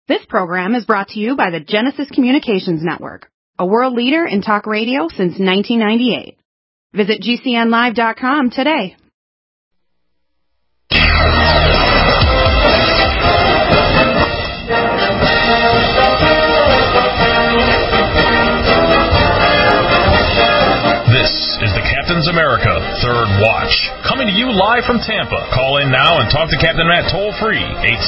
This program is brought to you by the Genesis Communications Network, a world leader in talk radio since 1998. Visit GCNlive.com today. This is the Captain's America Third Watch, coming to you live from Tampa. Call in now and talk to Captain Matt toll-free,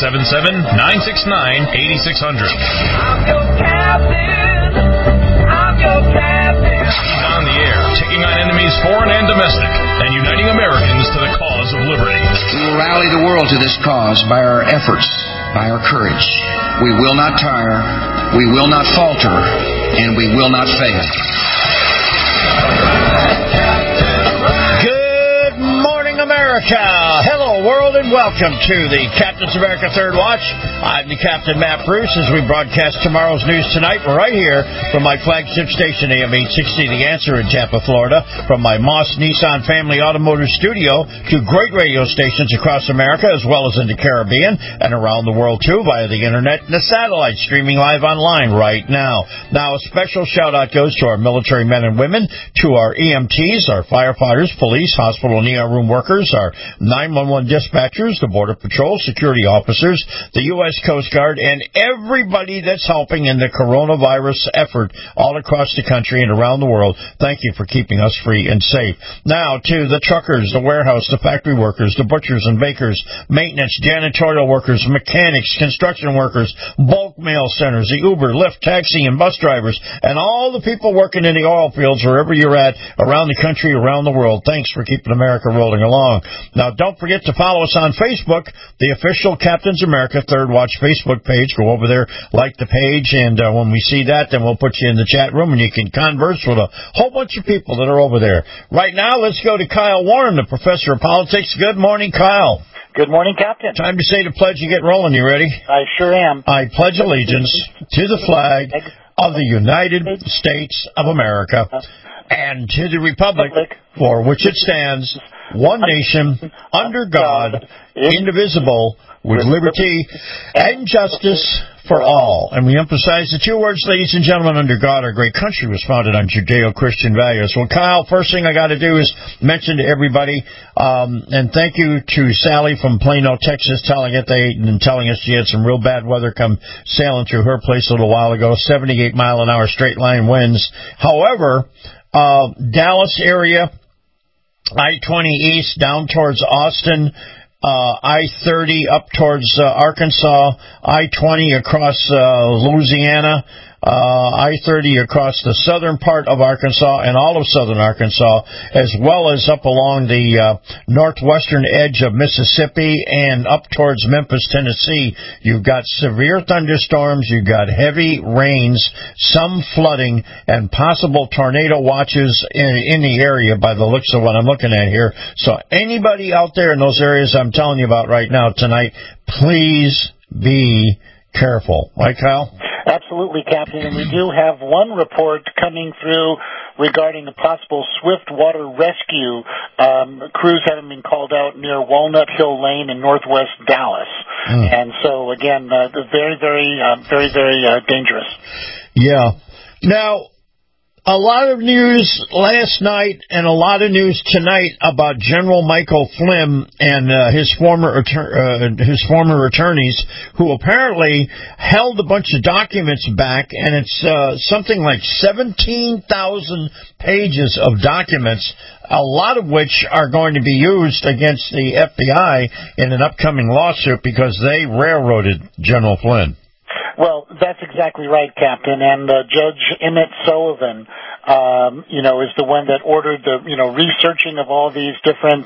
877-969-8600. I'm your captain. I'm your captain. He's on the air, taking on enemies foreign and domestic, and uniting Americans to the cause of liberty. We will rally the world to this cause by our efforts, by our courage. We will not tire, we will not falter, and we will not fail. Good morning, America. Hello, world, and welcome to the Captain's America Third Watch. I'm the Captain, Matt Bruce, as we broadcast tomorrow's news tonight right here from my flagship station, AM 860 The Answer in Tampa, Florida, from my Moss Nissan Family Automotive Studio to great radio stations across America as well as in the Caribbean and around the world, too, via the Internet and the satellite, streaming live online right now. Now, a special shout-out goes to our military men and women, to our EMTs, our firefighters, police, hospital and ER room workers, our 911 dispatchers, the Border Patrol, security officers, the U.S. Coast Guard, and everybody that's helping in the coronavirus effort all across the country and around the world. Thank you for keeping us free and safe. Now, to the truckers, the warehouse, the factory workers, the butchers and bakers, maintenance, janitorial workers, mechanics, construction workers, bulk mail centers, the Uber, Lyft, taxi, and bus drivers, and all the people working in the oil fields, wherever you're at, around the country, around the world. Thanks for keeping America rolling along. Now, don't forget to follow us on Facebook, the official Captain's America Third Watch Facebook page. Go over there, like the page, and when we see that, then we'll put you in the chat room, and you can converse with a whole bunch of people that are over there. Right now, let's go to Kyle Warren, the professor of politics. Good morning, Kyle. Good morning, Captain. Time to say the pledge and get rolling. You ready? I sure am. I pledge allegiance to the flag of the United States of America and to the republic for which it stands, one nation, under God, indivisible, with liberty and justice for all. And we emphasize the two words, ladies and gentlemen, under God, our great country was founded on Judeo-Christian values. Well, Kyle, first thing I got to do is mention to everybody, and thank you to Sally from Plano, Texas, telling us she had some real bad weather come sailing through her place a little while ago, 78-mile-an-hour straight-line winds. However, Dallas area, I-20 east down towards Austin, I-30 up towards Arkansas, I-20 across Louisiana, I-30 across the southern part of Arkansas and all of southern Arkansas, as well as up along the northwestern edge of Mississippi and up towards Memphis, Tennessee. You've got severe thunderstorms, you've got heavy rains, some flooding, and possible tornado watches in the area by the looks of what I'm looking at here. So anybody out there in those areas I'm telling you about right now tonight, please be careful. Right, Kyle? Absolutely, Captain. And we do have one report coming through regarding a possible swift water rescue. Crews having been called out near Walnut Hill Lane in northwest Dallas. And so, again, very, very dangerous. Yeah. Now, a lot of news last night and a lot of news tonight about General Michael Flynn and his former attorneys, who apparently held a bunch of documents back, and it's something like 17,000 pages of documents, a lot of which are going to be used against the FBI in an upcoming lawsuit because they railroaded General Flynn. Well, that's exactly right, Captain. And Judge Emmett Sullivan, is the one that ordered the, researching of all these different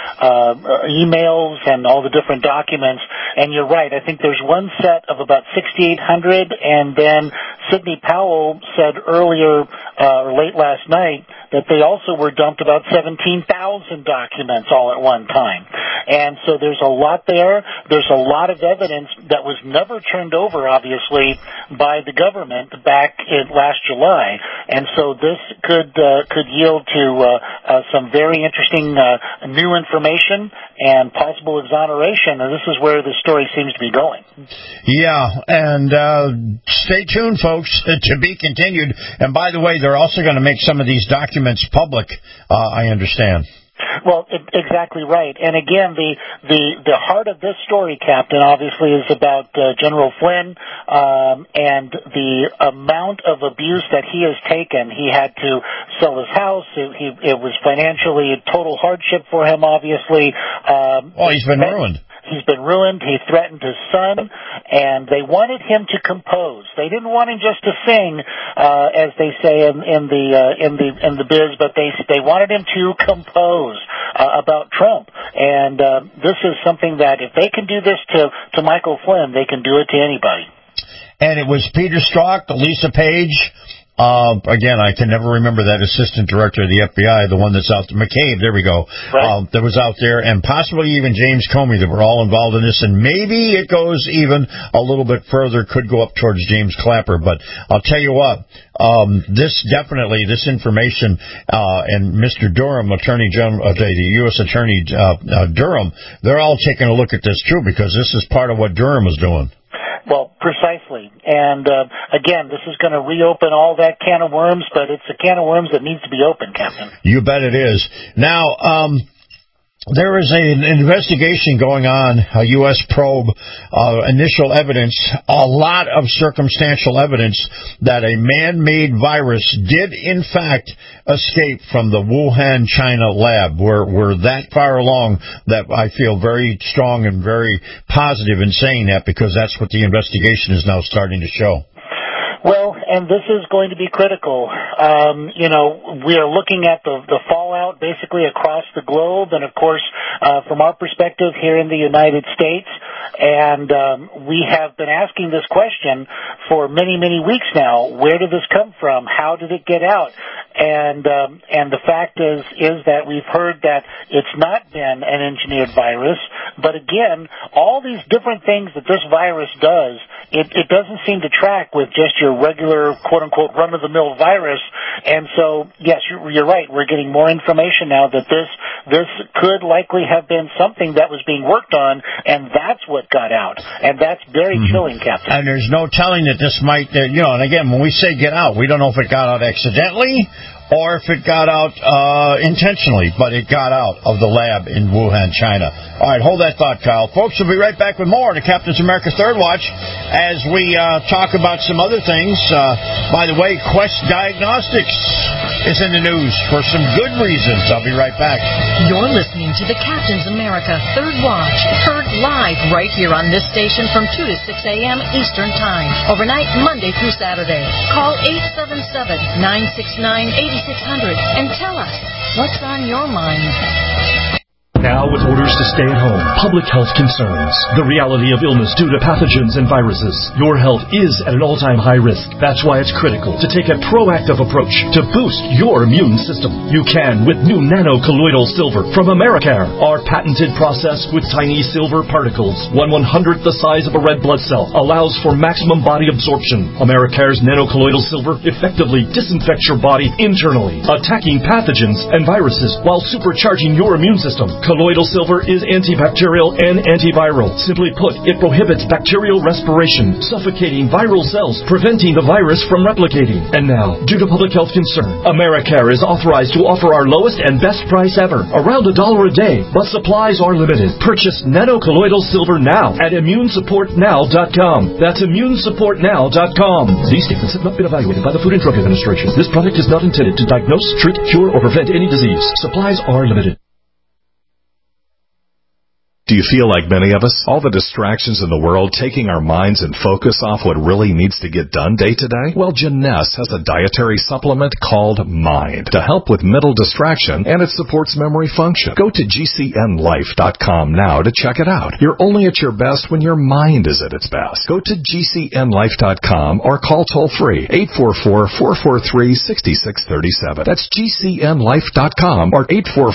emails and all the different documents. And you're right. I think there's one set of about 6,800 and then Sidney Powell said earlier or late last night that they also were dumped about 17,000 documents all at one time. And so there's a lot there. There's a lot of evidence that was never turned over, obviously, by the government back in last July. And so this could yield to some very interesting new information and possible exoneration. And this is where the story seems to be going. Yeah, and stay tuned, folks, to be continued. And by the way, they're also going to make some of these documents public, I understand. Well, exactly right. And again, the heart of this story, Captain, obviously is about General Flynn and the amount of abuse that he has taken. He had to sell his house. It was financially a total hardship for him, obviously. He's been ruined. He's been ruined. He threatened his son, and they wanted him to compose. They didn't want him just to sing, as they say in the biz, but they wanted him to compose about Trump. And this is something that if they can do this to Michael Flynn, they can do it to anybody. And it was Peter Strzok, Lisa Page. Again, I can never remember that assistant director of the FBI, the one that's out there, McCabe, there we go, right. That was out there, and possibly even James Comey that were all involved in this, and maybe it goes even a little bit further, could go up towards James Clapper, but I'll tell you what, this information, and Mr. Durham, Attorney General, the U.S. Attorney Durham, they're all taking a look at this too, because this is part of what Durham is doing. Well, precisely. And, again, this is going to reopen all that can of worms, but it's a can of worms that needs to be opened, Captain. You bet it is. Now, there is an investigation going on, a U.S. probe, initial evidence, a lot of circumstantial evidence that a man-made virus did, in fact, escape from the Wuhan, China lab. We're that far along that I feel very strong and very positive in saying that, because that's what the investigation is now starting to show. Well, and this is going to be critical. We are looking at the fallout basically across the globe, and of course, from our perspective here in the United States. And we have been asking this question for many, many weeks now. Where did this come from? How did it get out? And the fact is that we've heard that it's not been an engineered virus. But again, all these different things that this virus does, it doesn't seem to track with just your regular, quote-unquote, run-of-the-mill virus. And so, yes, you're right. We're getting more information now that this could likely have been something that was being worked on, and that's what got out. And that's very chilling, Captain. And there's no telling that this might, and again, when we say get out, we don't know if it got out accidentally or if it got out intentionally, but it got out of the lab in Wuhan, China. All right, hold that thought, Kyle. Folks, we'll be right back with more to Captain's America Third Watch as we talk about some other things. By the way, Quest Diagnostics is in the news for some good reasons. I'll be right back. You're listening to the Captain's America Third Watch, heard live right here on this station from 2 to 6 a.m. Eastern Time, overnight Monday through Saturday. Call 877-969-8600 and tell us what's on your mind. Now, with orders to stay at home, public health concerns, the reality of illness due to pathogens and viruses, your health is at an all-time high risk. That's why it's critical to take a proactive approach to boost your immune system. You can with new nano-colloidal silver from Americare. Our patented process with tiny silver particles, 1/100th the size of a red blood cell, allows for maximum body absorption. Americare's nano-colloidal silver effectively disinfects your body internally, attacking pathogens and viruses while supercharging your immune system. Colloidal silver is antibacterial and antiviral. Simply put, it prohibits bacterial respiration, suffocating viral cells, preventing the virus from replicating. And now, due to public health concern, Americare is authorized to offer our lowest and best price ever, around $1 a day, but supplies are limited. Purchase nano-colloidal silver now at immunesupportnow.com. That's immunesupportnow.com. These statements have not been evaluated by the Food and Drug Administration. This product is not intended to diagnose, treat, cure, or prevent any disease. Supplies are limited. Do you feel like many of us? All the distractions in the world taking our minds and focus off what really needs to get done day to day? Well, Janess has a dietary supplement called Mind to help with mental distraction, and it supports memory function. Go to GCNlife.com now to check it out. You're only at your best when your mind is at its best. Go to GCNlife.com or call toll-free 844-443-6637. That's GCNlife.com or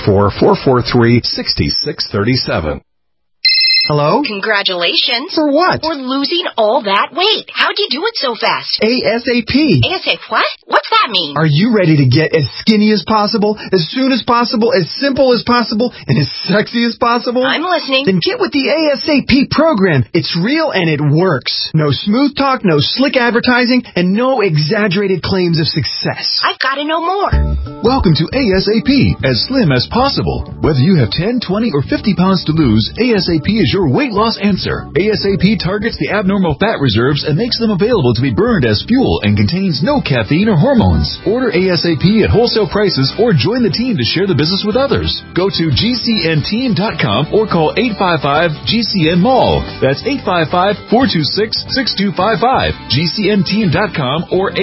844-443-6637. Hello? Congratulations. For what? For losing all that weight. How'd you do it so fast? ASAP. ASAP what? What's that mean? Are you ready to get as skinny as possible, as soon as possible, as simple as possible, and as sexy as possible? I'm listening. Then get with the ASAP program. It's real and it works. No smooth talk, no slick advertising, and no exaggerated claims of success. I've got to know more. Welcome to ASAP, as slim as possible. Whether you have 10, 20, or 50 pounds to lose, ASAP is your weight loss answer. ASAP targets the abnormal fat reserves and makes them available to be burned as fuel and contains no caffeine or hormones. Order ASAP at wholesale prices or join the team to share the business with others. Go to GCNteam.com or call 855-GCN-MALL. That's 855-426-6255. GCNteam.com or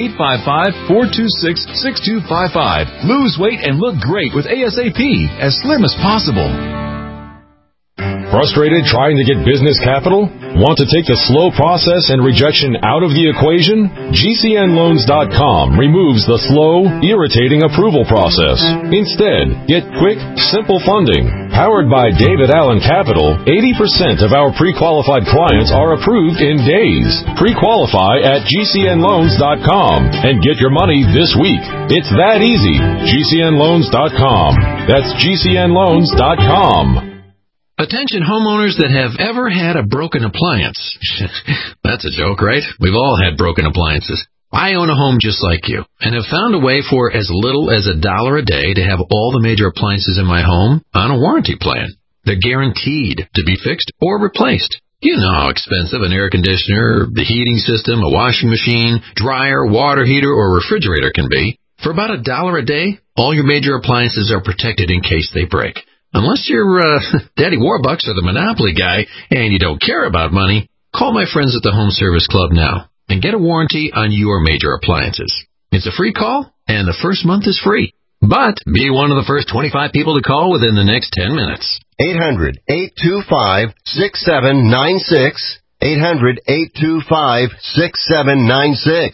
855-426-6255. Lose weight and look great with ASAP, as slim as possible. Frustrated trying to get business capital? Want to take the slow process and rejection out of the equation? GCNloans.com removes the slow, irritating approval process. Instead, get quick, simple funding. Powered by David Allen Capital, 80% of our pre-qualified clients are approved in days. Pre-qualify at GCNloans.com and get your money this week. It's that easy. GCNloans.com. That's GCNloans.com. Attention homeowners that have ever had a broken appliance. That's a joke, right? We've all had broken appliances. I own a home just like you and have found a way for as little as $1 a day to have all the major appliances in my home on a warranty plan. They're guaranteed to be fixed or replaced. You know how expensive an air conditioner, the heating system, a washing machine, dryer, water heater, or refrigerator can be. For about $1 a day, all your major appliances are protected in case they break. Unless you're Daddy Warbucks or the Monopoly guy and you don't care about money, call my friends at the Home Service Club now and get a warranty on your major appliances. It's a free call, and the first month is free. But be one of the first 25 people to call within the next 10 minutes. 800-825-6796. 800-825-6796.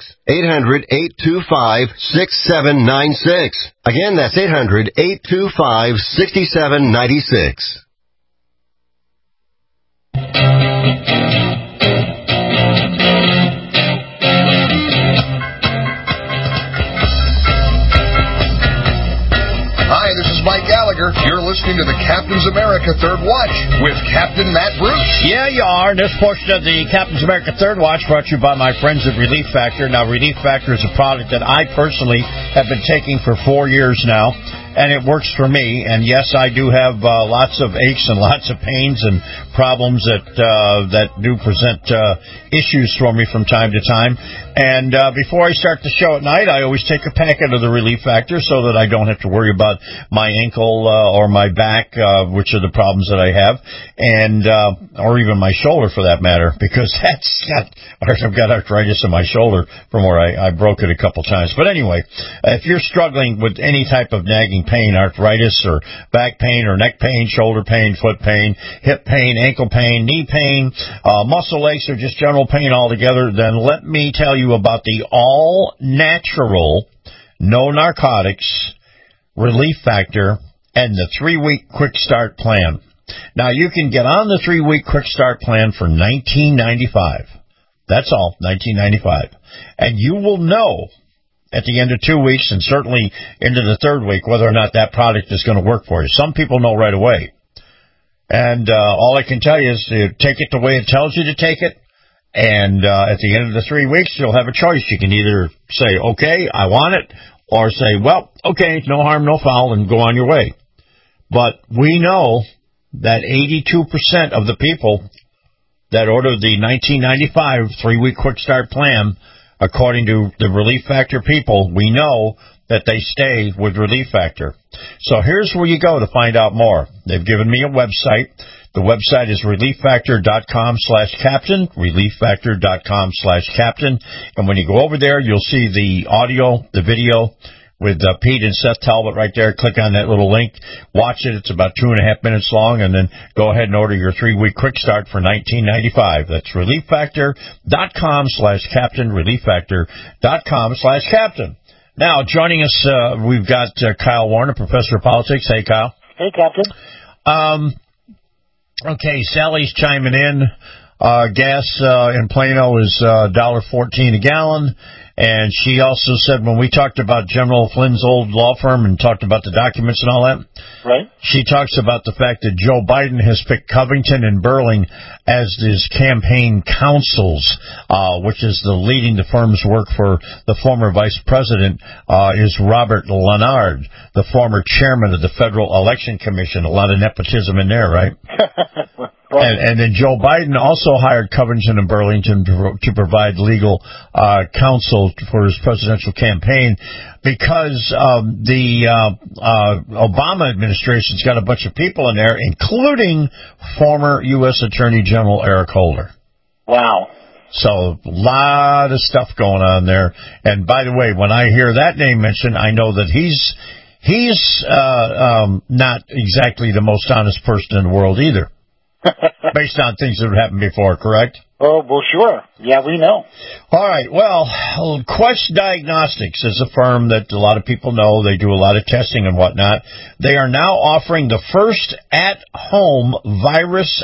800-825-6796. Again, that's 800-825-6796. Hi, this is Mike Gallagher. You're listening to the Captain's America Third Watch with Captain Matt Bruce. Yeah, you are. This portion of the Captain's America Third Watch brought to you by my friends at Relief Factor. Now, Relief Factor is a product that I personally have been taking for 4 years now, and it works for me. And yes, I do have lots of aches and lots of pains and problems that do present issues for me from time to time. And before I start the show at night, I always take a packet of the Relief Factor so that I don't have to worry about my ankle or my back, which are the problems that I have, and or even my shoulder for that matter, because I've got arthritis in my shoulder from where I broke it a couple times. But anyway, if you're struggling with any type of nagging pain, arthritis or back pain or neck pain, shoulder pain, foot pain, hip pain, ankle pain, knee pain, muscle aches, or just general pain altogether, then let me tell you about the all-natural, no narcotics Relief Factor and the 3-week Quick Start Plan. Now, you can get on the 3-week Quick Start Plan for $19.95. That's all, $19.95. And you will know at the end of 2 weeks and certainly into the 3rd week whether or not that product is going to work for you. Some people know right away. And all I can tell you is take it the way it tells you to take it. And at the end of the 3 weeks, you'll have a choice. You can either say, okay, I want it, or say, well, okay, no harm, no foul, and go on your way. But we know that 82% of the people that ordered the $19.95 3-week Quick Start Plan, according to the Relief Factor people, we know that they stay with Relief Factor. So here's where you go to find out more. They've given me a website. The website is relieffactor.com/captain, relieffactor.com/captain. And when you go over there, you'll see the audio, the video with Pete and Seth Talbot right there. Click on that little link. Watch it. It's about 2.5 minutes long. And then go ahead and order your 3-week quick start for $19.95. That's relieffactor.com/captain, relieffactor.com/captain. Now, joining us, we've got Kyle Warner, professor of politics. Hey, Kyle. Hey, Captain. Okay, Sally's chiming in. Gas in Plano is $1.14 a gallon. And she also said when we talked about General Flynn's old law firm and talked about the documents and all that, right? She talks about the fact that Joe Biden has picked Covington and Burling as his campaign counsels, which is leading the firm's work for the former vice president is Robert Leonard, the former chairman of the Federal Election Commission. A lot of nepotism in there, right? And then Joe Biden also hired Covington and Burlington to provide legal counsel for his presidential campaign because the Obama administration's got a bunch of people in there, including former U.S. Attorney General Eric Holder. Wow. So a lot of stuff going on there. And by the way, when I hear that name mentioned, I know that he's not exactly the most honest person in the world either. Based on things that have happened before, correct? Oh, well, sure. Yeah, we know. All right. Well, Quest Diagnostics is a firm that a lot of people know. They do a lot of testing and whatnot. They are now offering the first at-home virus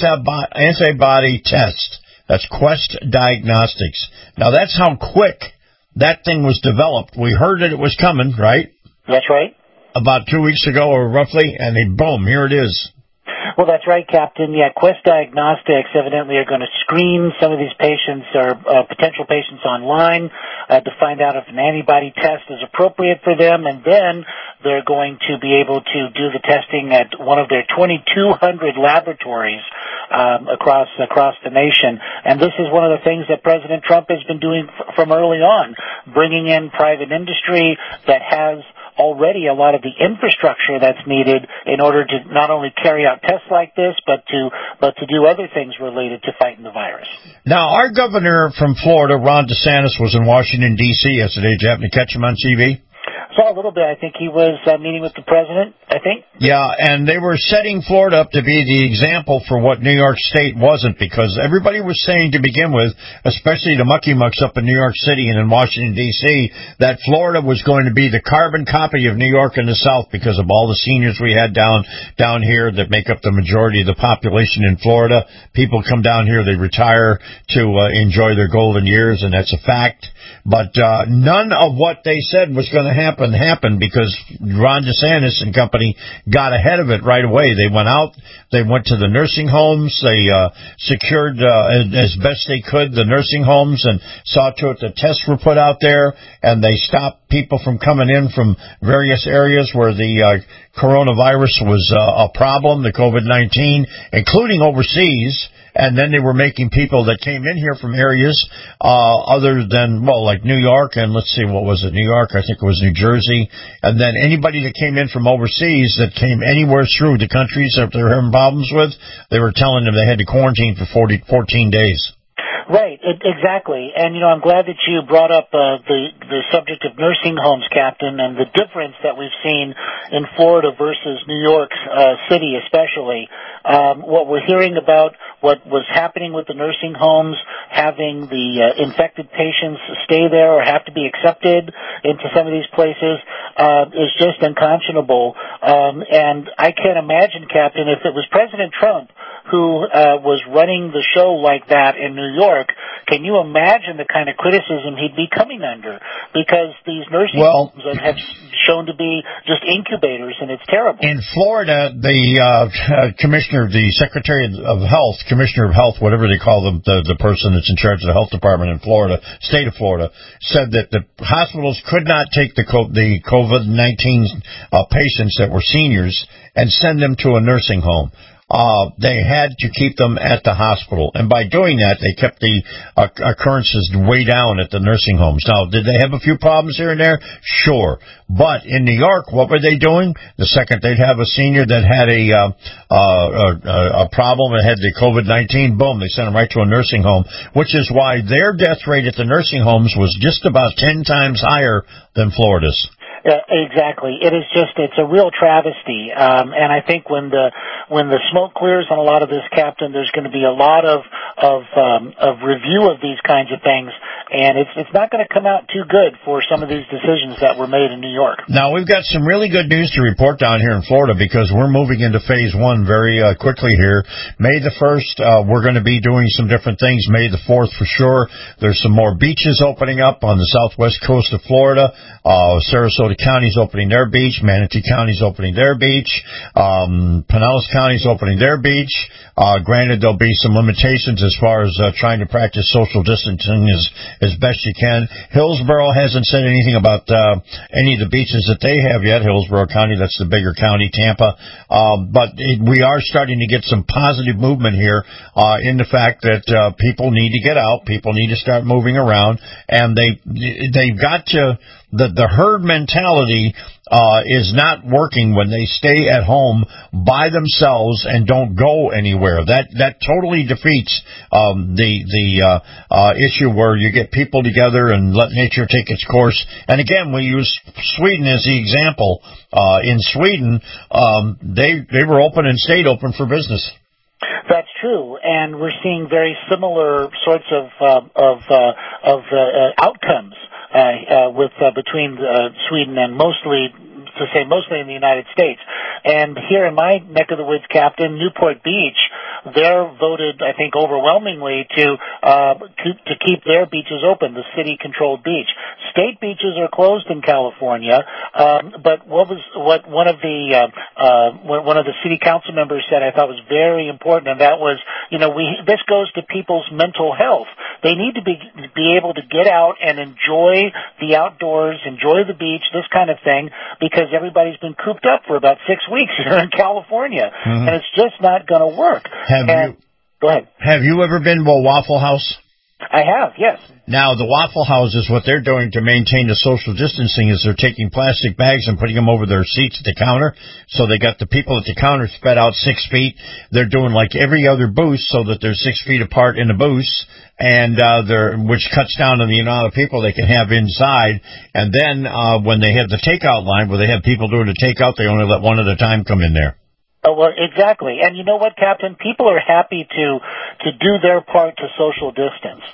antibody test. That's Quest Diagnostics. Now, that's how quick that thing was developed. We heard that it was coming, right? That's right. About 2 weeks ago or roughly, and boom, here it is. Well, that's right, Captain. Yeah, Quest Diagnostics evidently are going to screen some of these patients or potential patients online to find out if an antibody test is appropriate for them, and then they're going to be able to do the testing at one of their 2,200 laboratories across the nation. And this is one of the things that President Trump has been doing from early on, bringing in private industry that has already a lot of the infrastructure that's needed in order to not only carry out tests like this, but to do other things related to fighting the virus. Now, our governor from Florida, Ron DeSantis, was in Washington, D.C. yesterday. Did you happen to catch him on TV? Saw a little bit. I think he was meeting with the president, I think. Yeah, and they were setting Florida up to be the example for what New York State wasn't, because everybody was saying to begin with, especially the mucky mucks up in New York City and in Washington, D.C., that Florida was going to be the carbon copy of New York in the South because of all the seniors we had down here that make up the majority of the population in Florida. People come down here, they retire to enjoy their golden years, and that's a fact. But none of what they said was going to happen because Ron DeSantis and company got ahead of it right away. They went out, they went to the nursing homes, they secured as best they could the nursing homes and saw to it that tests were put out there, and they stopped people from coming in from various areas where the coronavirus was a problem, the COVID-19, including overseas. And then they were making people that came in here from areas other than, like New York, and let's see, what was it, New York? I think it was New Jersey. And then anybody that came in from overseas that came anywhere through the countries that they were having problems with, they were telling them they had to quarantine for 14 days. Right, exactly. And, I'm glad that you brought up the subject of nursing homes, Captain, and the difference that we've seen in Florida versus New York City especially. What we're hearing about what was happening with the nursing homes, having the infected patients stay there or have to be accepted into some of these places, is just unconscionable. And I can't imagine, Captain, if it was President Trump who was running the show like that in New York, can you imagine the kind of criticism he'd be coming under? Because these nursing homes have shown to be just incubators, and it's terrible. In Florida, the Secretary of Health, Commissioner of Health, whatever they call them, the person that's in charge of the health department in Florida, state of Florida, said that the hospitals could not take the COVID-19 patients that were seniors and send them to a nursing home. they had to keep them at the hospital. And by doing that, they kept the occurrences way down at the nursing homes. Now, did they have a few problems here and there? Sure. But in New York, what were they doing? The second they'd have a senior that had a problem and had the COVID-19, boom, they sent them right to a nursing home, which is why their death rate at the nursing homes was just about 10 times higher than Florida's. Exactly. It's a real travesty. And I think when the smoke clears on a lot of this, Captain, there's going to be a lot of review of these kinds of things, and it's not going to come out too good for some of these decisions that were made in New York. Now, we've got some really good news to report down here in Florida because we're moving into phase 1 very quickly here. May the 1st, we're going to be doing some different things. May the 4th for sure. There's some more beaches opening up on the southwest coast of Florida. Sarasota County's opening their beach. Manatee County's opening their beach. Pinellas County's opening their beach. Granted, there'll be some limitations as far as trying to practice social distancing as best you can. Hillsborough hasn't said anything about any of the beaches that they have yet. Hillsborough County, that's the bigger county, Tampa. But we are starting to get some positive movement here in the fact that people need to get out. People need to start moving around. And they've got to... The herd mentality is not working when they stay at home by themselves and don't go anywhere. That totally defeats the issue where you get people together and let nature take its course. And again, we use Sweden as the example. In Sweden, they were open and stayed open for business. That's true, and we're seeing very similar sorts of outcomes between Sweden and mostly in the United States. And here in my neck of the woods, Captain, Newport Beach, they're voted, I think, overwhelmingly to keep their beaches open, the city-controlled beach. State beaches are closed in California, but what one of the city council members said I thought was very important, and that was, this goes to people's mental health. They need to be able to get out and enjoy the outdoors, enjoy the beach, this kind of thing, because everybody's been cooped up for about 6 weeks here in California, and it's just not going to work. Go ahead. Have you ever been to a Waffle House? I have, yes. Now, the Waffle Houses, what they're doing to maintain the social distancing is they're taking plastic bags and putting them over their seats at the counter. So they got the people at the counter spread out 6 feet. They're doing like every other booth so that they're 6 feet apart in the booths, and which cuts down on the amount of people they can have inside. And then when they have the takeout line, where they have people doing the takeout, they only let one at a time come in there. Oh, well, exactly. And you know what, Captain? People are happy to do their part to social distance.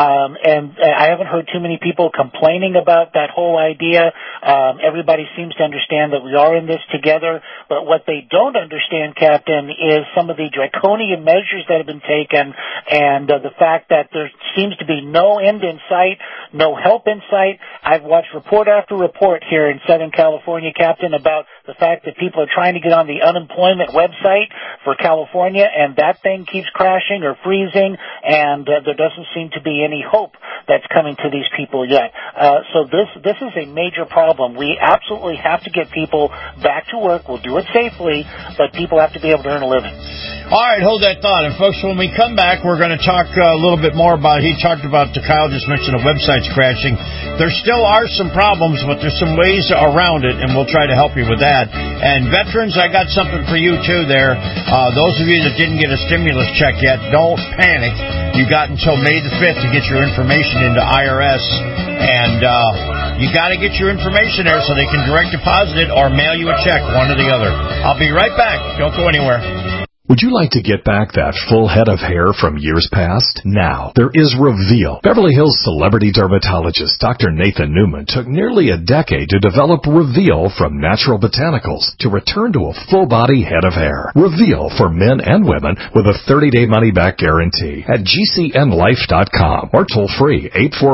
And I haven't heard too many people complaining about that whole idea. Everybody seems to understand that we are in this together. But what they don't understand, Captain, is some of the draconian measures that have been taken, and the fact that there seems to be no end in sight, no help in sight. I've watched report after report here in Southern California, Captain, about the fact that people are trying to get on the unemployment website for California, and that thing keeps crashing or freezing, and there doesn't seem to be any hope that's coming to these people yet. So this is a major problem. We absolutely have to get people back to work. We'll do it safely, but people have to be able to earn a living. All right, hold that thought. And, folks, when we come back, we're going to talk a little bit more about, Kyle just mentioned the website's crashing. There still are some problems, but there's some ways around it, and we'll try to help you with that. And, veterans, I got something for you, too, there. Those of you that didn't get a stimulus check yet, don't panic. You got until May the 5th to get your information into IRS, and you got to get your information there so they can direct deposit it or mail you a check, one or the other. I'll be right back. Don't go anywhere. Would you like to get back that full head of hair from years past? Now, there is Reveal. Beverly Hills celebrity dermatologist Dr. Nathan Newman took nearly a decade to develop Reveal from natural botanicals to return to a full-body head of hair. Reveal for men and women with a 30-day money-back guarantee at GCNlife.com or toll-free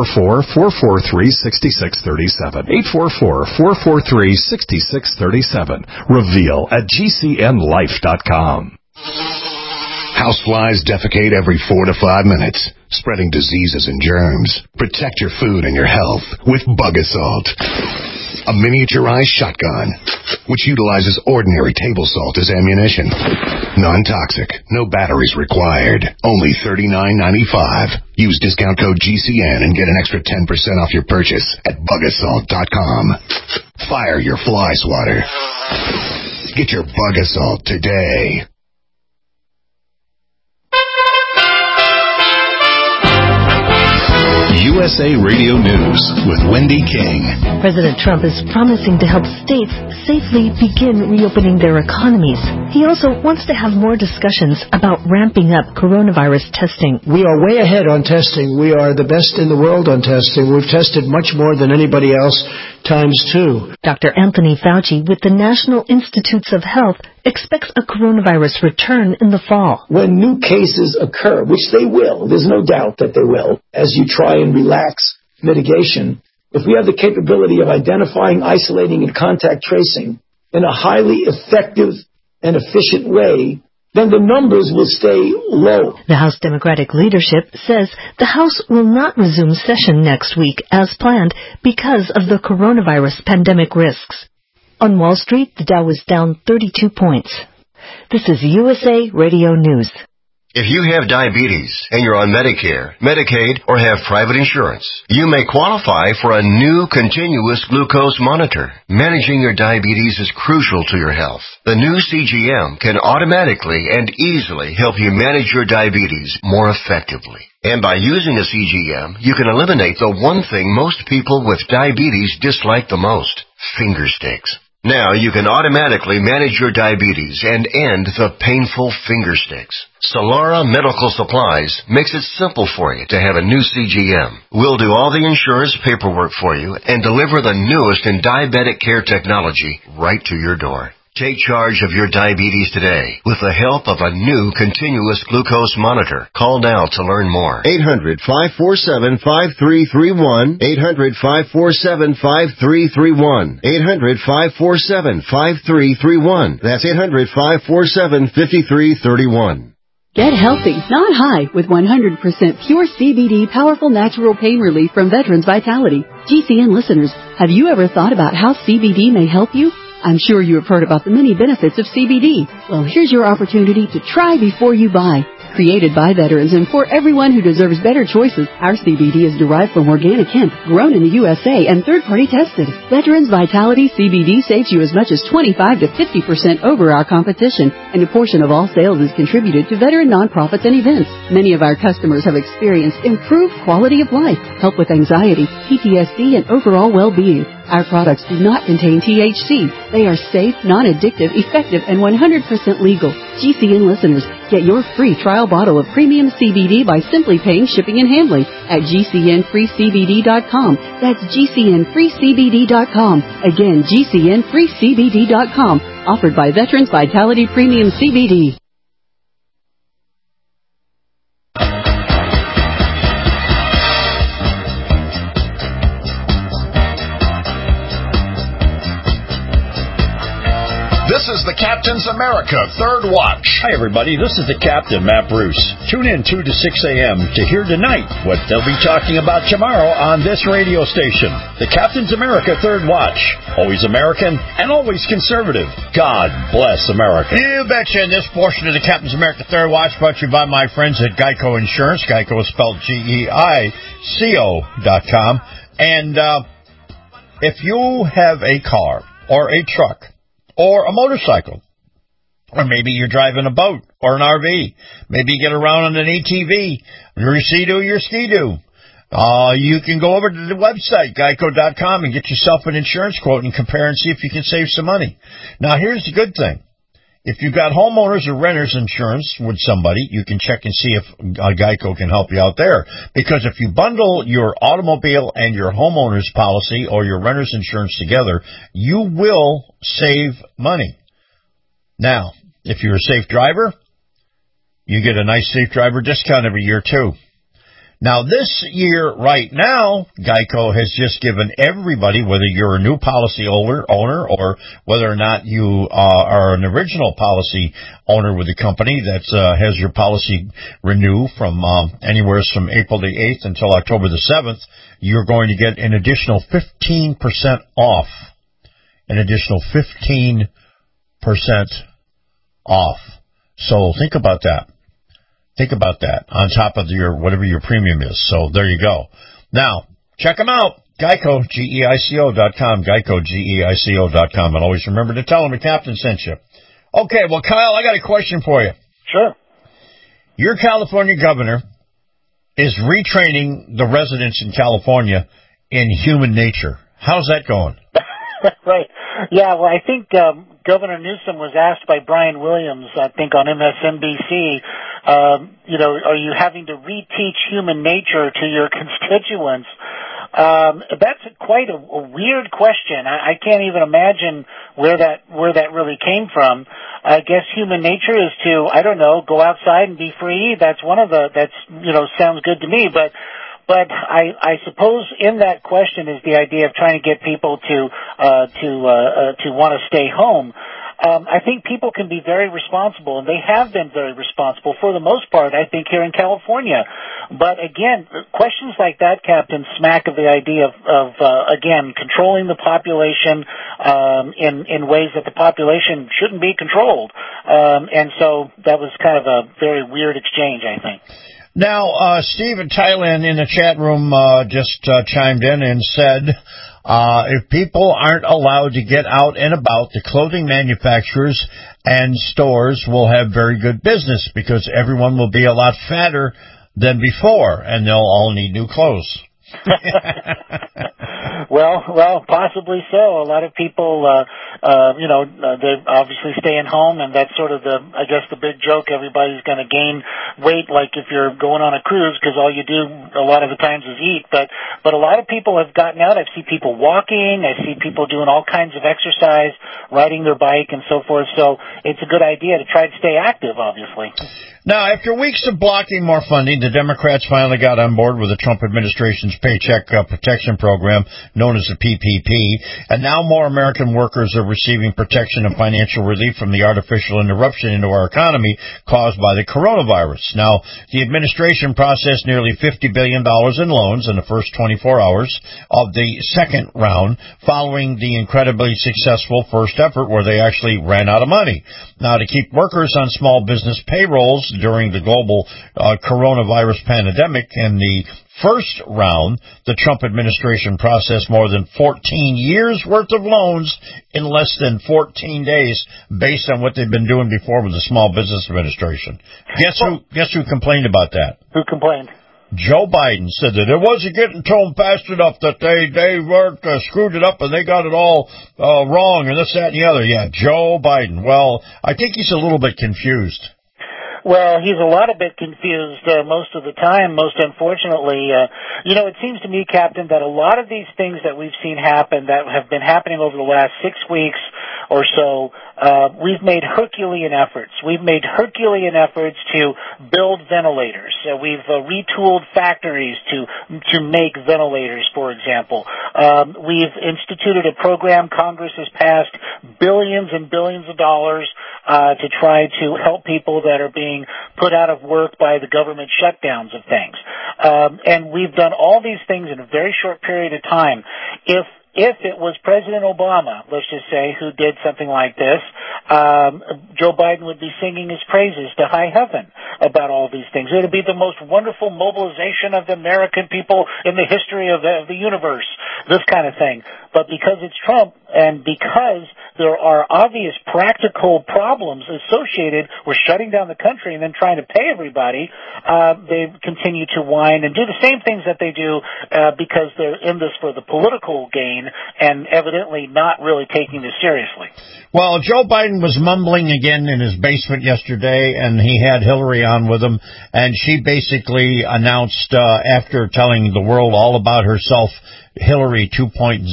844-443-6637. 844-443-6637. Reveal at GCNlife.com. Houseflies defecate every 4 to 5 minutes, spreading diseases and germs. Protect your food and your health with Bug Assault. A miniaturized shotgun, which utilizes ordinary table salt as ammunition. Non-toxic, no batteries required. Only $39.95. Use discount code GCN and get an extra 10% off your purchase at Bug-A-Salt.com. Fire your fly swatter. Get your Bug-A-Salt today. USA Radio News with Wendy King. President Trump is promising to help states safely begin reopening their economies. He also wants to have more discussions about ramping up coronavirus testing. We are way ahead on testing. We are the best in the world on testing. We've tested much more than anybody else, times 2. Dr. Anthony Fauci with the National Institutes of Health expects a coronavirus return in the fall. When new cases occur, which they will, there's no doubt that they will, as you try and relax mitigation, if we have the capability of identifying, isolating, and contact tracing in a highly effective and efficient way, then the numbers will stay low. The House Democratic leadership says the House will not resume session next week as planned because of the coronavirus pandemic risks. On Wall Street, the Dow was down 32 points. This is USA Radio News. If you have diabetes and you're on Medicare, Medicaid, or have private insurance, you may qualify for a new continuous glucose monitor. Managing your diabetes is crucial to your health. The new CGM can automatically and easily help you manage your diabetes more effectively. And by using a CGM, you can eliminate the one thing most people with diabetes dislike the most: finger sticks. Now you can automatically manage your diabetes and end the painful finger sticks. Solara Medical Supplies makes it simple for you to have a new CGM. We'll do all the insurance paperwork for you and deliver the newest in diabetic care technology right to your door. Take charge of your diabetes today with the help of a new continuous glucose monitor. Call now to learn more. 800-547-5331. 800-547-5331. 800-547-5331. That's 800-547-5331. Get healthy, not high, with 100% pure CBD powerful natural pain relief from Veterans Vitality. GCN listeners, have you ever thought about how CBD may help you? I'm sure you have heard about the many benefits of CBD. Well, here's your opportunity to try before you buy. Created by veterans and for everyone who deserves better choices, our CBD is derived from organic hemp, grown in the USA and third-party tested. Veterans Vitality CBD saves you as much as 25 to 50% over our competition, and a portion of all sales is contributed to veteran nonprofits and events. Many of our customers have experienced improved quality of life, help with anxiety, PTSD, and overall well-being. Our products do not contain THC. They are safe, non-addictive, effective, and 100% legal. GCN listeners, get your free trial bottle of premium CBD by simply paying shipping and handling at GCNFreeCBD.com. That's GCNFreeCBD.com. Again, GCNFreeCBD.com. Offered by Veterans Vitality Premium CBD. This is the Captain's America Third Watch. Hi, everybody. This is the Captain, Matt Bruce. Tune in 2 to 6 a.m. to hear tonight what they'll be talking about tomorrow on this radio station. The Captain's America Third Watch. Always American and always conservative. God bless America. You betcha. In this portion of the Captain's America Third Watch, brought to you by my friends at Geico Insurance. Geico is spelled GEICO.com. And if you have a car or a truck or a motorcycle, or maybe you're driving a boat or an RV, maybe you get around on an ATV, your Sea-Doo, your Ski-Doo, you can go over to the website, geico.com, and get yourself an insurance quote and compare and see if you can save some money. Now, here's the good thing. If you've got homeowners or renters insurance with somebody, you can check and see if Geico can help you out there. Because if you bundle your automobile and your homeowner's policy or your renter's insurance together, you will save money. Now, if you're a safe driver, you get a nice safe driver discount every year, too. Now, this year, right now, Geico has just given everybody, whether you're a new policy owner or whether or not you are an original policy owner with the company that has your policy renew from anywhere from April the 8th until October the 7th, you're going to get an additional 15% off an additional 15% off. So think about that. Think about that on top of your whatever your premium is. So there you go. Now, check them out. Geico, GEICO.com, Geico, GEICO.com. And always remember to tell them the captain sent you. Okay, well, Kyle, I got a question for you. Sure. Your California governor is retraining the residents in California in human nature. How's that going? Right. Yeah, well, I think Governor Newsom was asked by Brian Williams, I think on MSNBC, are you having to reteach human nature to your constituents? That's quite a weird question. I can't even imagine where that really came from. I guess human nature is to, go outside and be free. That's sounds good to me, but I suppose in that question is the idea of trying to get people to want to stay home. I think people can be very responsible, and they have been very responsible for the most part, I think, here in California. But again, questions like that, Captain, smack of the idea of controlling the population in ways that the population shouldn't be controlled. And so that was kind of a very weird exchange, I think. Now, Steve in Thailand in the chat room just chimed in and said, if people aren't allowed to get out and about, the clothing manufacturers and stores will have very good business because everyone will be a lot fatter than before, and they'll all need new clothes. Well, possibly so. A lot of people, they're obviously staying home, and that's sort of the big joke. Everybody's going to gain weight, like if you're going on a cruise, because all you do a lot of the times is eat. But a lot of people have gotten out. I see people walking. I see people doing all kinds of exercise, riding their bike, and so forth. So it's a good idea to try to stay active, obviously. Now, after weeks of blocking more funding, the Democrats finally got on board with the Trump administration's Paycheck Protection Program, known as the PPP, and now more American workers are receiving protection and financial relief from the artificial interruption into our economy caused by the coronavirus. Now, the administration processed nearly $50 billion in loans in the first 24 hours of the second round, following the incredibly successful first effort where they actually ran out of money. Now, to keep workers on small business payrolls during the global coronavirus pandemic in the first round, the Trump administration processed more than 14 years' worth of loans in less than 14 days based on what they've been doing before with the Small Business Administration. Guess who complained about that? Who complained? Joe Biden said that it wasn't getting to them fast enough, that they weren't screwed it up and they got it all wrong and this, that, and the other. Yeah, Joe Biden. Well, I think he's a little bit confused. Well, he's a lot of bit confused most of the time, most unfortunately. It seems to me, Captain, that a lot of these things that we've seen happen, that have been happening over the last 6 weeks or so, we've made Herculean efforts. We've made Herculean efforts to build ventilators. We've retooled factories to make ventilators, for example. We've instituted a program. Congress has passed billions and billions of dollars to try to help people that are being put out of work by the government shutdowns of things. And we've done all these things in a very short period of time. If it was President Obama, let's just say, who did something like this, Joe Biden would be singing his praises to high heaven about all these things. It would be the most wonderful mobilization of the American people in the history of the universe, this kind of thing. But because it's Trump, and because there are obvious practical problems associated with shutting down the country and then trying to pay everybody, they continue to whine and do the same things that they do because they're in this for the political gain and evidently not really taking this seriously. Well, Joe Biden was mumbling again in his basement yesterday, and he had Hillary on with him, and she basically announced, after telling the world all about herself, Hillary 2.0,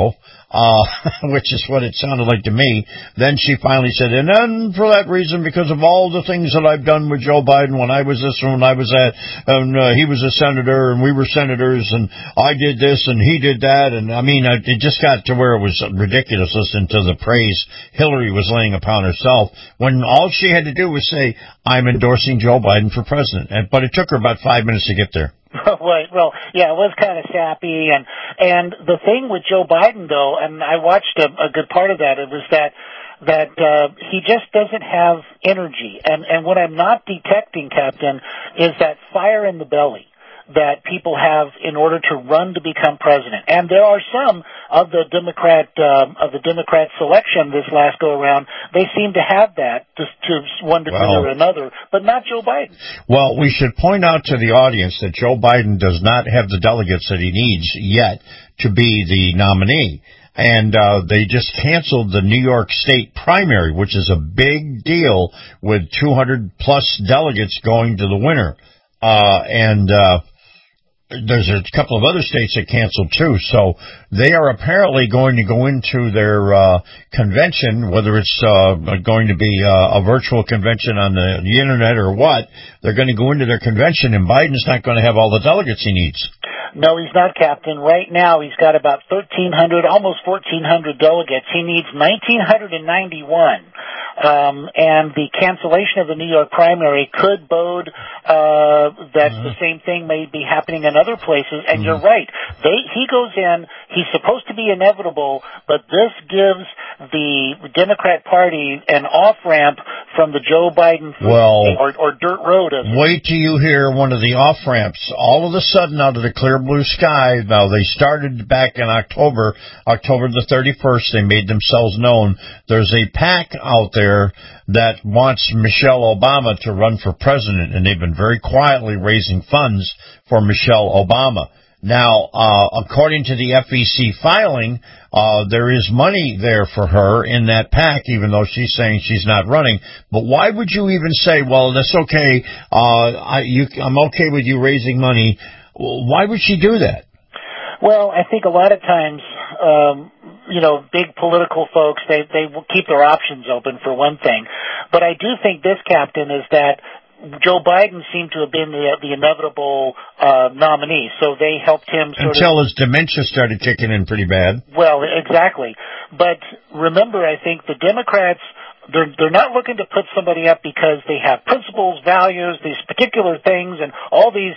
which is what it sounded like to me. Then she finally said, and then for that reason, because of all the things that I've done with Joe Biden when I was this and when I was that, and he was a senator and we were senators and I did this and he did that. And I mean, it just got to where it was ridiculous listening to the praise Hillary was laying upon herself when all she had to do was say, I'm endorsing Joe Biden for president. But it took her about 5 minutes to get there. Right. Well, yeah, it was kind of sappy, and And the thing with Joe Biden, though, and I watched a good part of that, it was that he just doesn't have energy. And what I'm not detecting, Captain, is that fire in the belly that people have in order to run to become president. And there are some of the Democrat selection this last go around. They seem to have that to one degree or another, but not Joe Biden. Well, we should point out to the audience that Joe Biden does not have the delegates that he needs yet to be the nominee. And they just canceled the New York State primary, which is a big deal with 200-plus delegates going to the winner. There's a couple of other states that canceled, too. So they are apparently going to go into their convention, whether it's going to be a virtual convention on the Internet or what. They're going to go into their convention, and Biden's not going to have all the delegates he needs. No, he's not, Captain. Right now, he's got about 1,300, almost 1,400 delegates. He needs 1,991. And the cancellation of the New York primary could bode that the same thing may be happening in other places. And you're right. He goes in, he's supposed to be inevitable, but this gives the Democrat Party an off-ramp from the Joe Biden or dirt road. Wait till you hear one of the off-ramps. All of a sudden, out of the clear blue sky, now they started back in October the 31st, they made themselves known. There's a PAC out there that wants Michelle Obama to run for president, and they've been very quietly raising funds for Michelle Obama. Now, according to the FEC filing, there is money there for her in that PAC, even though she's saying she's not running. But why would you even say, well, that's okay, I'm okay with you raising money? Why would she do that? Well, I think a lot of times, big political folks, they will keep their options open for one thing. But I do think this, Captain, is that Joe Biden seemed to have been the inevitable nominee, so they helped him until his dementia started kicking in pretty bad. Well, exactly. But remember, I think the Democrats, they're not looking to put somebody up because they have principles, values, these particular things, and all these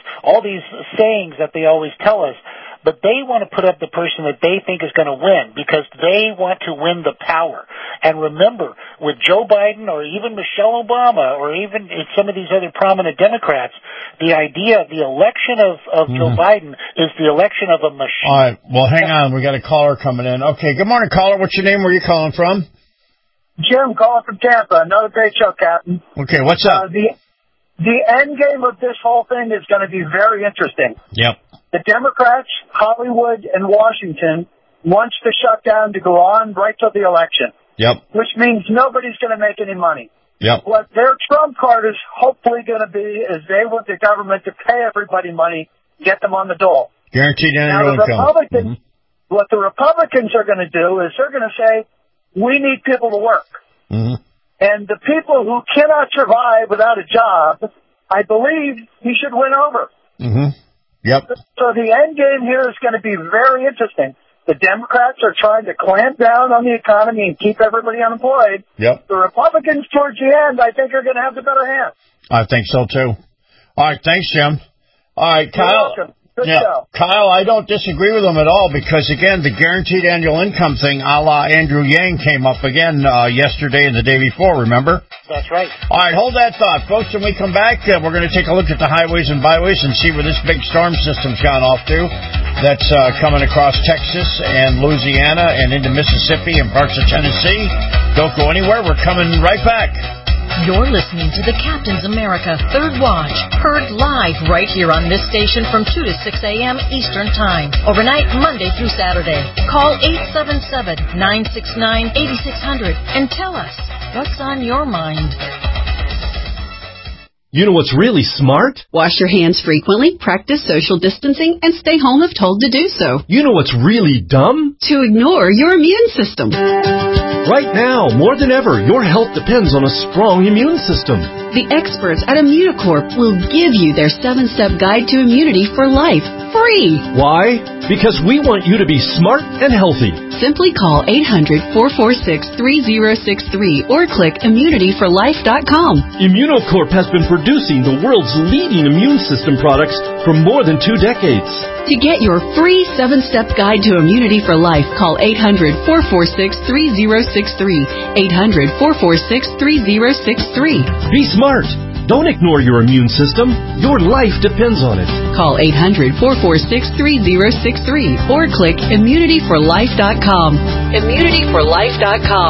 sayings that they always tell us. But they want to put up the person that they think is going to win because they want to win the power. And remember, with Joe Biden or even Michelle Obama or even some of these other prominent Democrats, the election of Joe Biden is the election of a machine. All right. Well, hang on. We got a caller coming in. Okay. Good morning, caller. What's your name? Where are you calling from? Jim, calling from Tampa. Another great show, Captain. Okay. What's up? The end game of this whole thing is going to be very interesting. Yep. The Democrats, Hollywood, and Washington wants to shut down to go on right till the election. Yep. Which means nobody's going to make any money. Yep. What their trump card is hopefully going to be is they want the government to pay everybody money, get them on the dole. Guaranteed annual income. What the Republicans are going to do is they're going to say, we need people to work. Mm-hmm. And the people who cannot survive without a job, I believe he should win over. Mm-hmm. Yep. So the end game here is going to be very interesting. The Democrats are trying to clamp down on the economy and keep everybody unemployed. Yep. The Republicans, towards the end, I think, are going to have the better hand. I think so, too. All right. Thanks, Jim. All right, Kyle. You're welcome. Good show. Kyle, I don't disagree with him at all because, again, the guaranteed annual income thing a la Andrew Yang came up again yesterday and the day before, remember? That's right. All right, hold that thought, folks. When we come back, we're going to take a look at the highways and byways and see where this big storm system's gone off to. That's coming across Texas and Louisiana and into Mississippi and parts of Tennessee. Don't go anywhere. We're coming right back. You're listening to the Captain's America Third Watch, heard live right here on this station from 2 to 6 a.m. Eastern Time, overnight Monday through Saturday. Call 877-969-8600 and tell us what's on your mind. You know what's really smart? Wash your hands frequently, practice social distancing, and stay home if told to do so. You know what's really dumb? To ignore your immune system. Right now, more than ever, your health depends on a strong immune system. The experts at Immunicorp will give you their 7-step guide to immunity for life, free. Why? Because we want you to be smart and healthy. Simply call 800-446-3063 or click immunityforlife.com. Immunocorp has been producing the world's leading immune system products for more than 2 decades. To get your free 7-step guide to Immunity for Life, call 800-446-3063. 800-446-3063. Be smart. Don't ignore your immune system. Your life depends on it. Call 800-446-3063 or click immunityforlife.com. Immunityforlife.com.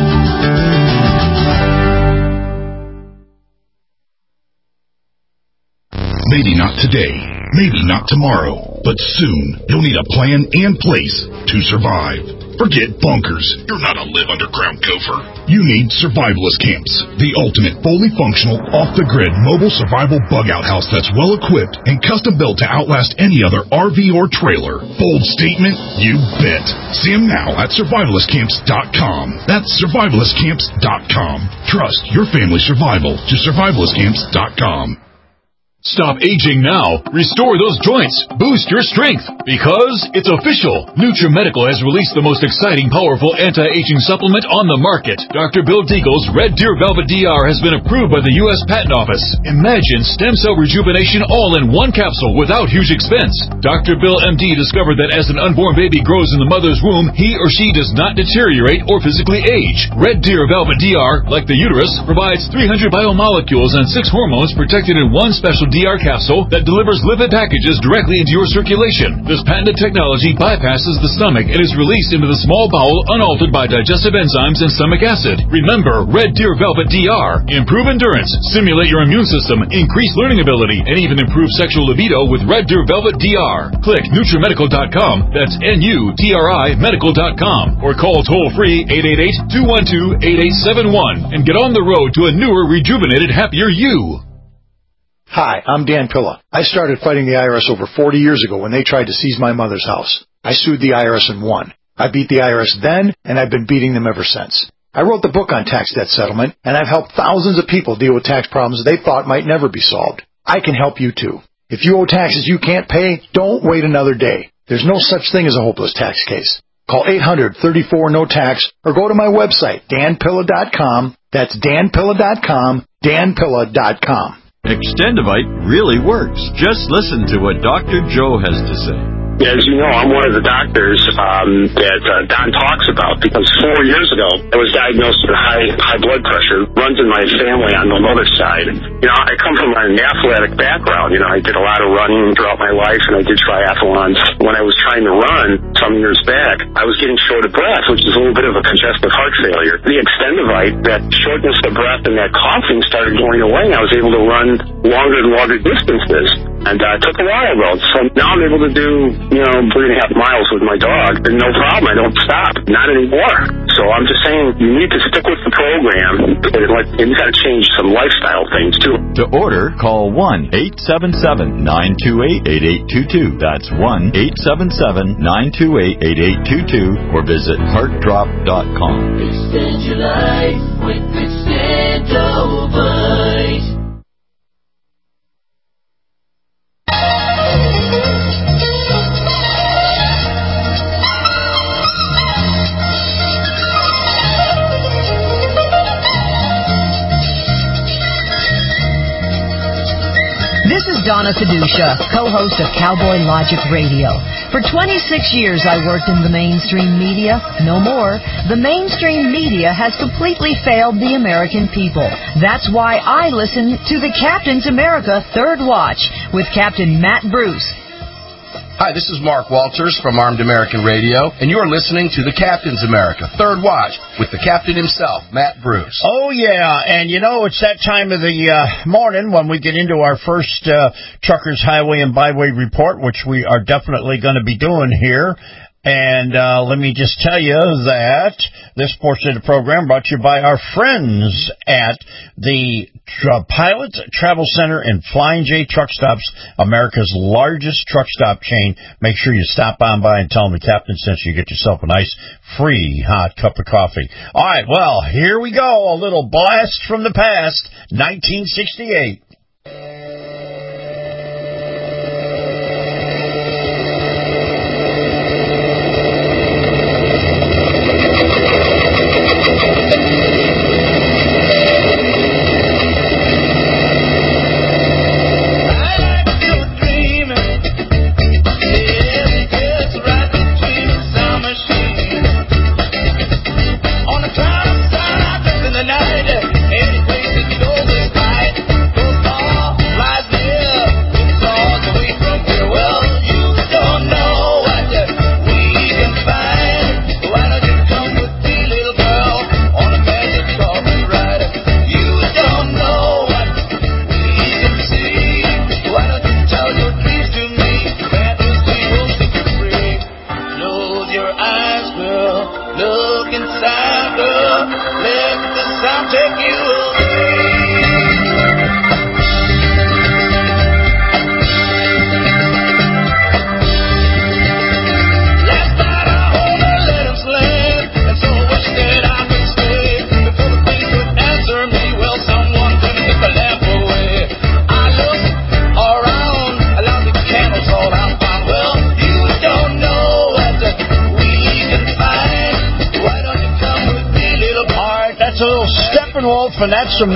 Maybe not today, maybe not tomorrow, but soon you'll need a plan and place to survive. Forget bunkers. You're not a live underground gopher. You need survivalist camps, the ultimate fully functional, off-the-grid mobile survival bug-out house that's well-equipped and custom-built to outlast any other RV or trailer. Bold statement? You bet. See them now at survivalistcamps.com. That's survivalistcamps.com. Trust your family's survival to survivalistcamps.com. Stop aging now. Restore those joints. Boost your strength. Because it's official. NutriMedical has released the most exciting, powerful anti-aging supplement on the market. Dr. Bill Deagle's Red Deer Velvet DR has been approved by the U.S. Patent Office. Imagine stem cell rejuvenation all in one capsule without huge expense. Dr. Bill MD discovered that as an unborn baby grows in the mother's womb, he or she does not deteriorate or physically age. Red Deer Velvet DR, like the uterus, provides 300 biomolecules and 6 hormones protected in one special DR capsule that delivers lipid packages directly into your circulation. This patented technology bypasses the stomach and is released into the small bowel unaltered by digestive enzymes and stomach acid. Remember, Red Deer Velvet DR. Improve endurance, stimulate your immune system, increase learning ability, and even improve sexual libido with Red Deer Velvet DR. Click NutriMedical.com, that's NUTRI Medical.com, or call toll-free 888-212-8871 and get on the road to a newer, rejuvenated, happier you. Hi, I'm Dan Pilla. I started fighting the IRS over 40 years ago when they tried to seize my mother's house. I sued the IRS and won. I beat the IRS then, and I've been beating them ever since. I wrote the book on tax debt settlement, and I've helped thousands of people deal with tax problems they thought might never be solved. I can help you too. If you owe taxes you can't pay, don't wait another day. There's no such thing as a hopeless tax case. Call 800-34-NO-TAX or go to my website, danpilla.com. That's danpilla.com, danpilla.com. Extendivite really works. Just listen to what Dr. Joe has to say. As you know, I'm one of the doctors that Don talks about, because 4 years ago, I was diagnosed with high blood pressure. Runs in my family on the mother's side. You know, I come from an athletic background. You know, I did a lot of running throughout my life, and I did triathlons. When I was trying to run some years back, I was getting short of breath, which is a little bit of a congestive heart failure. The Extendivite, that shortness of breath and that coughing started going away. I was able to run longer and longer distances. And it took a while, though. So now I'm able to do, 3.5 miles with my dog. And no problem. I don't stop. Not anymore. So I'm just saying, you need to stick with the program. And you got to change some lifestyle things, too. To order, call 1-877-928-8822. That's 1-877-928-8822. Or visit heartdrop.com. Extend your life with Extendovite. This is Donna Fiducia, co-host of Cowboy Logic Radio. For 26 years I worked in the mainstream media. No more. The mainstream media has completely failed the American people. That's why I listen to the Captain's America Third Watch with Captain Matt Bruce. Hi, this is Mark Walters from Armed American Radio, and you're listening to the Captain's America Third Watch with the captain himself, Matt Bruce. Oh, yeah, and it's that time of the morning when we get into our first Truckers Highway and Byway Report, which we are definitely going to be doing here. And let me just tell you that this portion of the program brought to you by our friends at the Pilot Travel Center and Flying J Truck Stops, America's largest truck stop chain. Make sure you stop on by and tell them the captain sent you. Get yourself a nice free hot cup of coffee. All right, well, here we go. A little blast from the past, 1968. I'll take you away. Last night I hold her, let him slam, and so I wish that I could stay. Before the thief could answer me, well, someone could get the lamp away. I looked around, allowed the candles all out. Well, you don't know what we can find. Why don't you come with me, little boy? All right, that's a little Steppenwolf, and that's from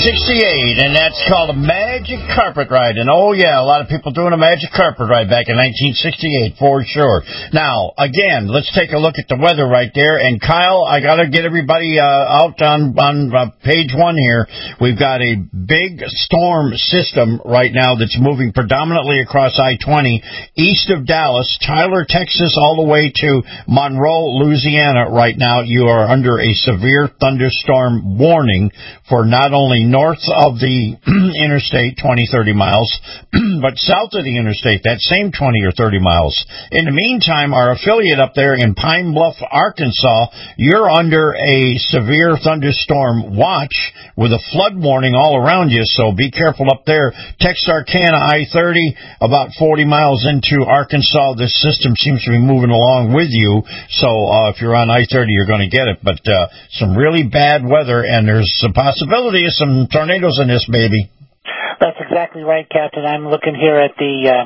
1968, and that's called a Magic Carpet Ride. And oh yeah, a lot of people doing a Magic Carpet Ride back in 1968 for sure. Now, again, let's take a look at the weather right there. And Kyle, I got to get everybody out on page 1 here. We've got a big storm system right now that's moving predominantly across I-20 east of Dallas, Tyler, Texas, all the way to Monroe, Louisiana. Right now, you are under a severe thunderstorm warning for not only north of the interstate, 20-30 miles, but south of the interstate, that same 20 or 30 miles. In the meantime, our affiliate up there in Pine Bluff, Arkansas, you're under a severe thunderstorm watch with a flood warning all around you, so be careful up there. Texarkana, I-30, about 40 miles into Arkansas. This system seems to be moving along with you, so if you're on I-30, you're going to get it. But some really bad weather, and there's a possibility of some tornadoes in this baby. That's exactly right, Captain. I'm looking here at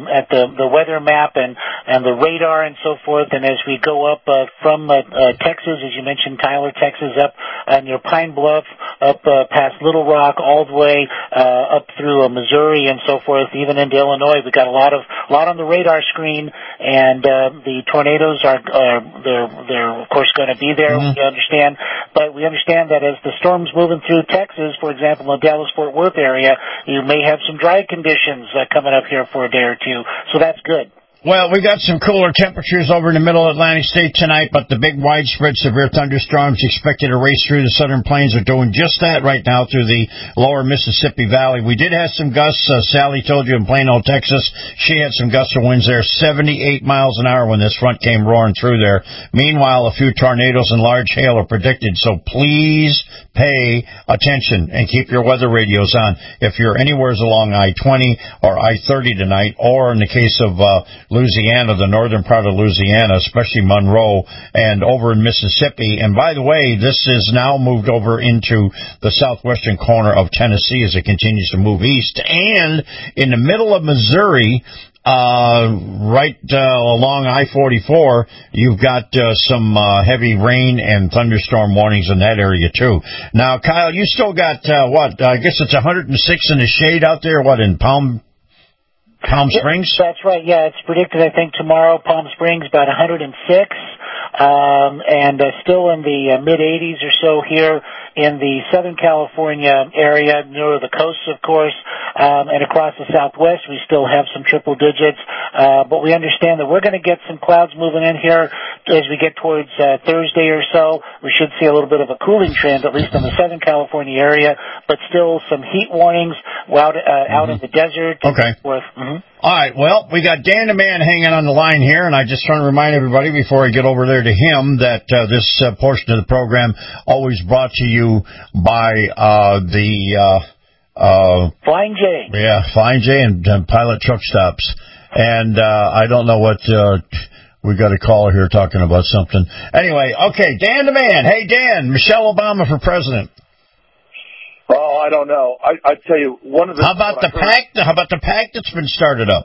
the weather map and the radar and so forth. And as we go up from Texas, as you mentioned, Tyler, Texas, up near Pine Bluff, up past Little Rock, all the way up through Missouri and so forth, even into Illinois, we got a lot on the radar screen. And the tornadoes are they're of course going to be there. Mm-hmm. We understand, but we understand that as the storm's moving through Texas, for example, in the Dallas-Fort Worth area, you may have some dry conditions coming up here for a day or two, so that's good. Well, we got some cooler temperatures over in the middle Atlantic State tonight, but the big widespread severe thunderstorms expected to race through the southern plains are doing just that right now through the lower Mississippi Valley. We did have some gusts. Sally told you in Plano, Texas, she had some gusts of winds there, 78 miles an hour when this front came roaring through there. Meanwhile, a few tornadoes and large hail are predicted, so please pay attention and keep your weather radios on if you're anywhere along I-20 or I-30 tonight, or in the case of Louisiana, the northern part of Louisiana, especially Monroe, and over in Mississippi. And by the way, this is now moved over into the southwestern corner of Tennessee as it continues to move east. And in the middle of Missouri, right along I-44, you've got some heavy rain and thunderstorm warnings in that area too. Now, Kyle, you still got I guess it's 106 in the shade out there. What, in Palm Springs? That's right. Yeah, it's predicted, I think, tomorrow, Palm Springs, about 106, and still in the mid-80s or so here in the Southern California area, near the coasts, of course, and across the Southwest, we still have some triple digits, but we understand that we're going to get some clouds moving in here as we get towards Thursday or so. We should see a little bit of a cooling trend, at least in the Southern California area, but still some heat warnings out in the desert. Okay. Mm-hmm. All right, well, we got Dan the Man hanging on the line here, and I just want to remind everybody before I get over there to him that this portion of the program always brought to you by the Flying J. Yeah, Flying J and Pilot Truck Stops. And I don't know what we got a caller here talking about something. Anyway, okay, Dan the Man. Hey, Dan, Michelle Obama for president. Oh, I don't know. I tell you, one of the. How about the PAC? How about the PAC that's been started up?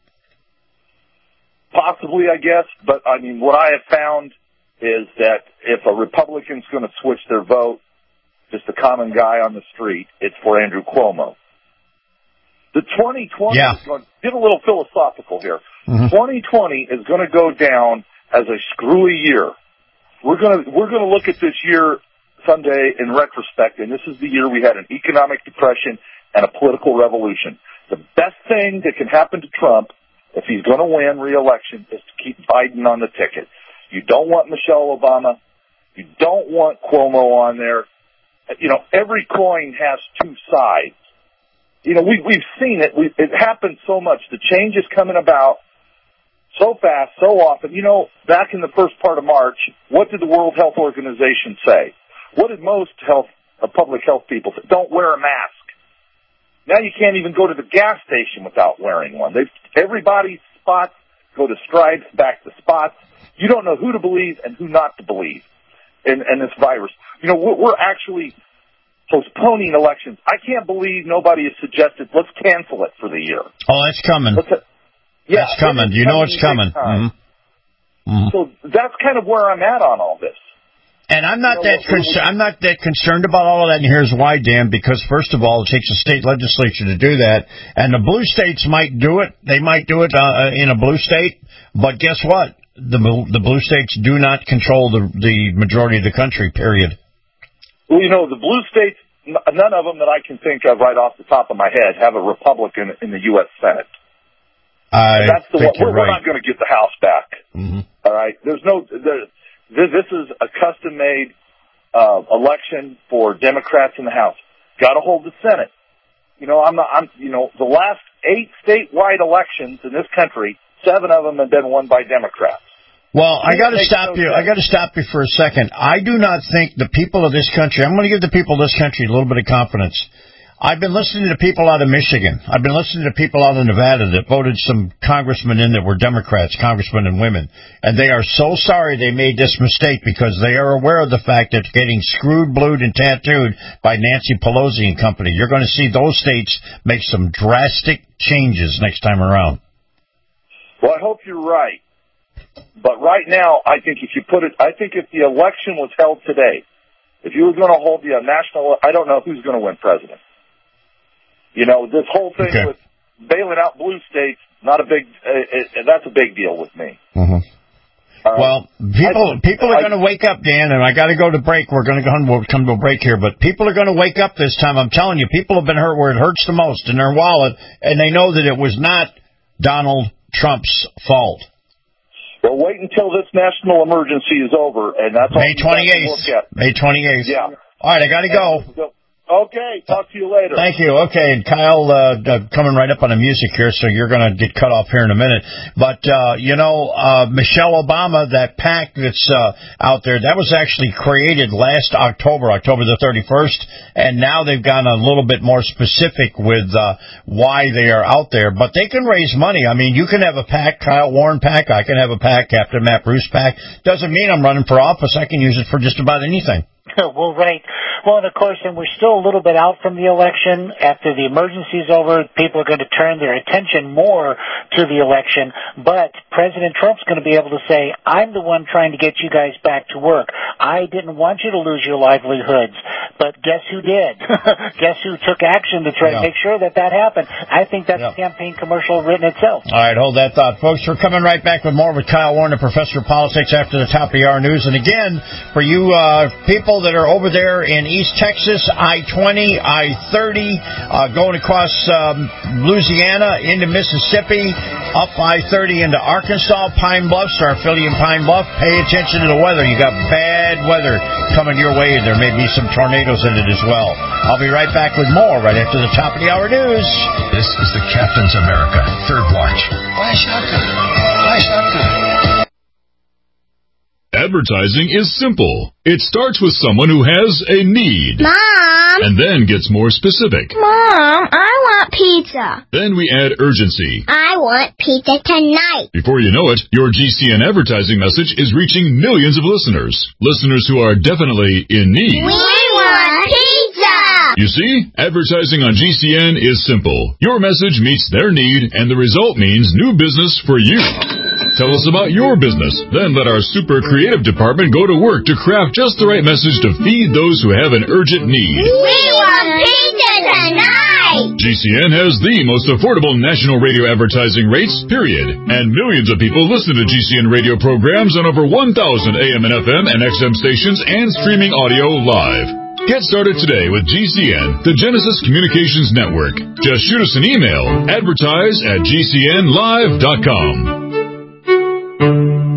Possibly, I guess. But I mean, what I have found is that if a Republican's going to switch their vote, just a common guy on the street, it's for Andrew Cuomo. The 2020 is going to get a little philosophical here. Mm-hmm. 2020 is going to go down as a screwy year. We're going to look at this year someday in retrospect, and this is the year we had an economic depression and a political revolution. The best thing that can happen to Trump, if he's going to win re-election, is to keep Biden on the ticket. You don't want Michelle Obama. You don't want Cuomo on there. You know, every coin has two sides. You know, we've seen it. It happens so much. The change is coming about so fast, so often. You know, back in the first part of March, what did the World Health Organization say? What did most health of public health people said, don't wear a mask. Now you can't even go to the gas station without wearing one. Everybody's spots go to stripes, back to spots. You don't know who to believe and who not to believe in this virus. You know, we're actually postponing elections. I can't believe nobody has suggested let's cancel it for the year. Oh, that's coming. Yeah, it's coming. You know it's coming. So that's kind of where I'm at on all this. And I'm not I'm not that concerned about all of that, and here's why, Dan, because first of all, it takes a state legislature to do that, and the blue states might do it. They might do it in a blue state, but guess what? The blue states do not control the majority of the country, period. Well, you know, the blue states, none of them that I can think of right off the top of my head have a Republican in the U.S. Senate. That's the one. We're not going to get the House back. All right? There's no... This is a custom-made election for Democrats in the House. Got to hold the Senate. You know, the last 8 statewide elections in this country, 7 of them have been won by Democrats. Well, I got to stop you. I got to stop you for a second. I do not think the people of this country. I'm going to give the people of this country a little bit of confidence. I've been listening to people out of Michigan. I've been listening to people out of Nevada that voted some congressmen in that were Democrats, congressmen and women. And they are so sorry they made this mistake because they are aware of the fact that getting screwed, blued, and tattooed by Nancy Pelosi and company. You're going to see those states make some drastic changes next time around. Well, I hope you're right. But right now, I think if the election was held today, if you were going to hold the national, I don't know who's going to win president. You know, this whole thing with bailing out blue states, that's a big deal with me. Well, people are going to wake up, Dan, and I got to go to break. We'll come to a break here, but people are going to wake up this time. I'm telling you, people have been hurt where it hurts the most in their wallet, and they know that it was not Donald Trump's fault. Well, wait until this national emergency is over, and that's all May 28th. May 28th. Yeah. All right, I got to go. Okay, talk to you later. Thank you. Okay, and Kyle, coming right up on the music here, so you're going to get cut off here in a minute. But, Michelle Obama, that PAC that's out there, that was actually created last October the 31st, and now they've gone a little bit more specific with why they are out there. But they can raise money. I mean, you can have a PAC, Kyle Warren PAC, I can have a PAC, Captain Matt Bruce PAC. Doesn't mean I'm running for office. I can use it for just about anything. Well, right. Well, and of course, and we're still a little bit out from the election. After the emergency is over, people are going to turn their attention more to the election. But President Trump's going to be able to say, I'm the one trying to get you guys back to work. I didn't want you to lose your livelihoods. But guess who did? Guess who took action to try to make sure that happened? I think that's a campaign commercial written itself. All right, hold that thought, folks. We're coming right back with more with Kyle Warren, the professor of politics, after the top of the hour news. And again, for you people that are over there in East Texas, I-20, I-30, going across Louisiana into Mississippi, up I-30 into Arkansas, Pine Bluff, Starphilly and Pine Bluff. Pay attention to the weather. You got bad weather coming your way. There may be some tornadoes in it as well. I'll be right back with more right after the top of the hour news. This is the Captain's America Third Watch. Why shotgun? Why shotgun? Advertising is simple. It starts with someone who has a need. Mom! And then gets more specific. Mom, I want pizza. Then we add urgency. I want pizza tonight. Before you know it, your GCN advertising message is reaching millions of listeners. Listeners who are definitely in need. We want pizza! You see, advertising on GCN is simple. Your message meets their need, and the result means new business for you. Tell us about your business. Then let our super creative department go to work to craft just the right message to feed those who have an urgent need. We want pizza tonight! GCN has the most affordable national radio advertising rates, period. And millions of people listen to GCN radio programs on over 1,000 AM and FM and XM stations and streaming audio live. Get started today with GCN, the Genesis Communications Network. Just shoot us an email, advertise@gcnlive.com.